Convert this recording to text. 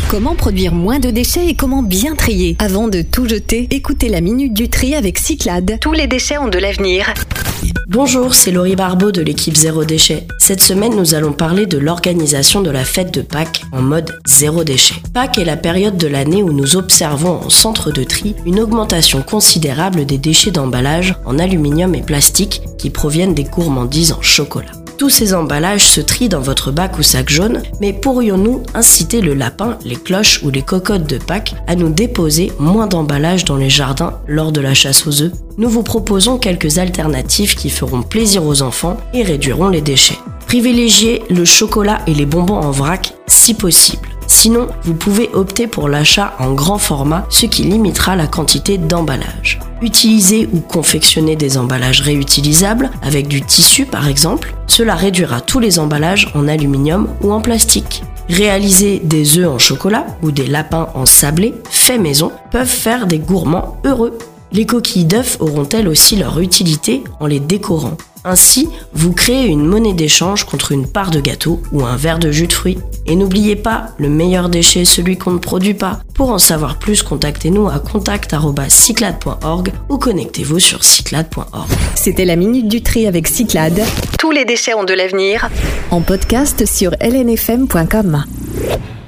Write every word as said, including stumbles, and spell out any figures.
Comment produire moins de déchets et comment bien trier? Avant de tout jeter, écoutez la Minute du Tri avec Cyclades. Tous les déchets ont de l'avenir. Bonjour, c'est Laurie Barbeau de l'équipe Zéro Déchet. Cette semaine, nous allons parler de l'organisation de la fête de Pâques en mode zéro déchet. Pâques est la période de l'année où nous observons en centre de tri une augmentation considérable des déchets d'emballage en aluminium et plastique qui proviennent des gourmandises en chocolat. Tous ces emballages se trient dans votre bac ou sac jaune, mais pourrions-nous inciter le lapin, les cloches ou les cocottes de Pâques à nous déposer moins d'emballages dans les jardins lors de la chasse aux œufs? Nous vous proposons quelques alternatives qui feront plaisir aux enfants et réduiront les déchets. Privilégiez le chocolat et les bonbons en vrac si possible. Sinon, vous pouvez opter pour l'achat en grand format, ce qui limitera la quantité d'emballage. Utilisez ou confectionnez des emballages réutilisables avec du tissu par exemple. Cela réduira tous les emballages en aluminium ou en plastique. Réaliser des œufs en chocolat ou des lapins en sablé fait maison peuvent faire des gourmands heureux. Les coquilles d'œufs auront elles aussi leur utilité en les décorant. Ainsi, vous créez une monnaie d'échange contre une part de gâteau ou un verre de jus de fruits. Et n'oubliez pas, le meilleur déchet est celui qu'on ne produit pas. Pour en savoir plus, contactez-nous à contact arobase cyclades point org ou connectez-vous sur cyclades point org. C'était la Minute du Tri avec Cyclades. Tous les déchets ont de l'avenir. En podcast sur l n f m point com.